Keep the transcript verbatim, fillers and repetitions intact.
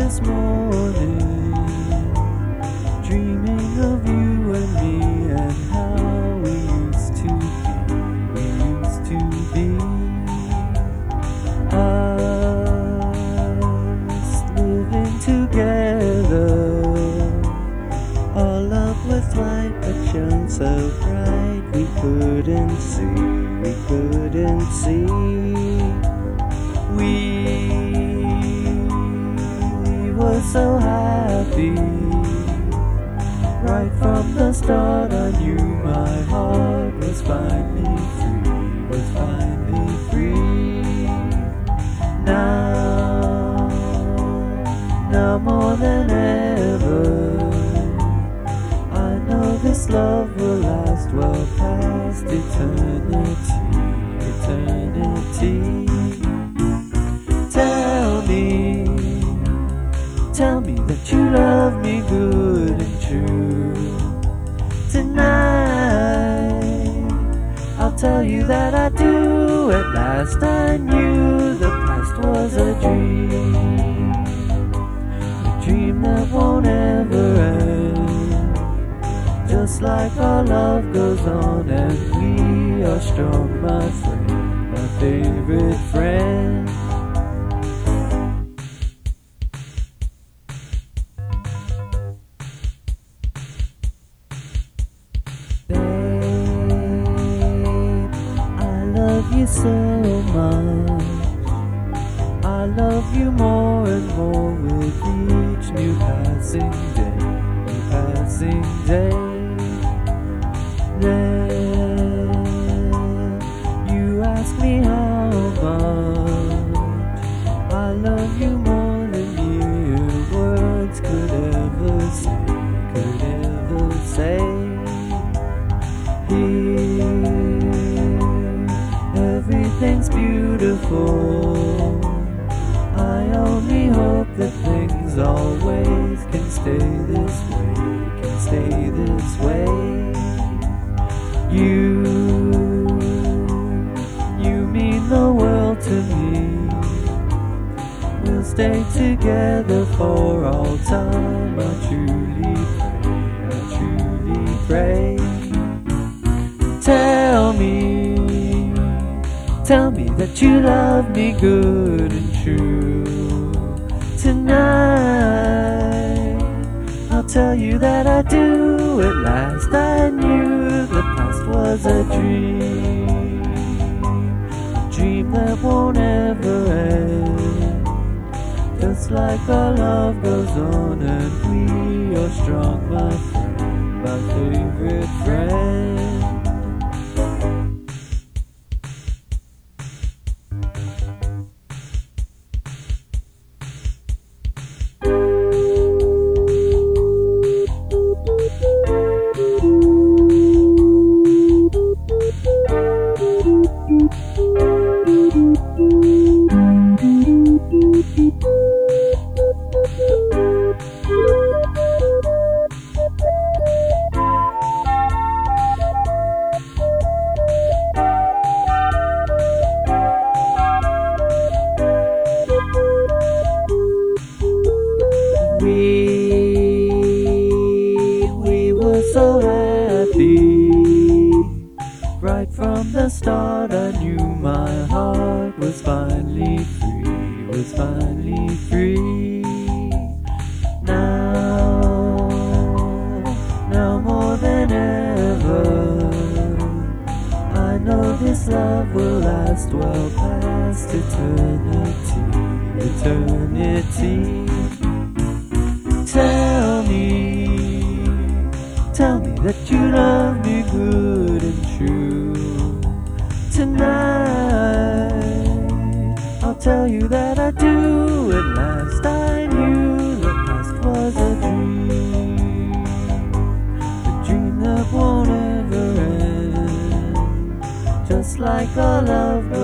this morning, dreaming of you and me and how we used to be, we used to be. Us living together, our love was like a shone so bright we couldn't see, we couldn't see. We, we were so happy. Right from the start I knew my heart was finally free, was finally free. Now, now more than ever, I know this love will last well past eternity, eternity. Tell me, tell me that you love me good and true. Tonight, I'll tell you that I do. At last I knew the past was a dream, a dream that won't ever end. Just like our love goes on and we are strong, my friend, my favorite friend. I love you so much, I love you more and more with each new passing day, new passing day. Then you ask me how much I love you more than mere words could ever say, could ever say. Here, everything's beautiful. I only hope that things always can stay this way, can stay this way. You, you mean the world to me. We'll stay together for all time. I truly pray, I truly pray. Tell me, tell me that you love me good and true. Tonight, I'll tell you that I do. At last I knew the past was a dream, a dream that won't ever end. Just like our love goes on and we are strong, my friend, my favorite friend. We, we were so happy. Right from the start I knew my heart was finally free, was finally free. Now, now more than ever, I know this love will last well past eternity, eternity. Tell me, tell me that you love me good and true. Tonight, I'll tell you that I do. At last I knew the past was a dream, a dream that won't ever end. Just like our love